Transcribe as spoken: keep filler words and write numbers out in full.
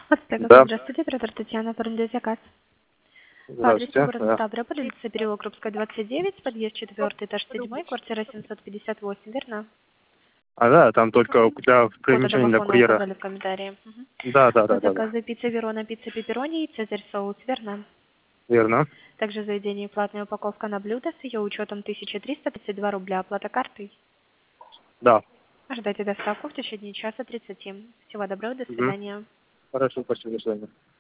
Ацтеков, Да, здравствуйте, оператор Татьяна, оформляю заказ. По адресу здравствуйте. город Да, Ставрополь, улица Переокрупская, двадцать девять, подъезд четвертый, этаж седьмой, квартира семьсот пятьдесят восемь, верно? а да, там только для Фото примечания для домофона курьера. указали в комментарии. Мгм. Да, да, да, Код да, да. заказа пицца Верона, пицца пепперони и цезарь соус, верно? Верно. Также в заведении платная упаковка на блюдо с ее учетом тысяча триста тридцать два рубля, оплата картой. Да. Ожидайте доставку в течение часа тридцати. Всего доброго, до Угу. свидания. Хорошо, спасибо, до свидания.